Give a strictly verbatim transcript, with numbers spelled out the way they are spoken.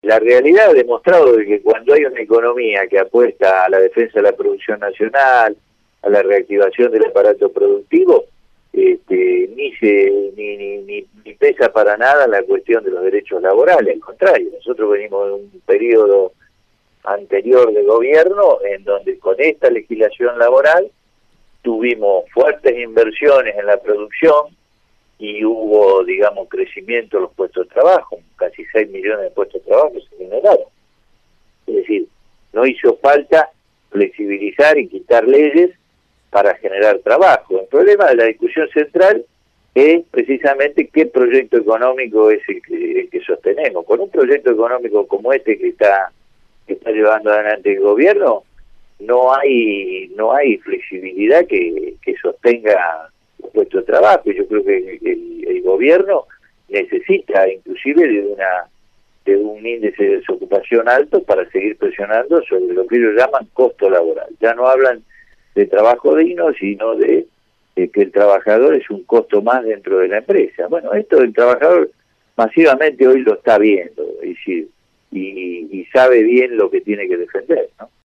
la realidad ha demostrado de que cuando hay una economía que apuesta a la defensa de la producción nacional, a la reactivación del aparato productivo, este, ni, se, ni, ni, ni, ni pesa para nada la cuestión de los derechos laborales. Al contrario, nosotros venimos de un periodo anterior de gobierno en donde con esta legislación laboral tuvimos fuertes inversiones en la producción y hubo, digamos, crecimiento de los puestos de trabajo, casi seis millones de puestos de trabajo que se generaron. Es decir, no hizo falta flexibilizar y quitar leyes para generar trabajo. El problema de la discusión central es precisamente qué proyecto económico es el que, el que sostenemos. Con un proyecto económico como este que está, que está llevando adelante el gobierno, no hay no hay flexibilidad que, que sostenga los puestos de trabajo. Yo creo que el, el, el gobierno necesita inclusive de una de un índice de desocupación alto para seguir presionando sobre lo que ellos llaman costo laboral. Ya no hablan de trabajo digno, sino de, de que el trabajador es un costo más dentro de la empresa. Bueno, esto el trabajador masivamente hoy lo está viendo, es decir, y, y sabe bien lo que tiene que defender, ¿no?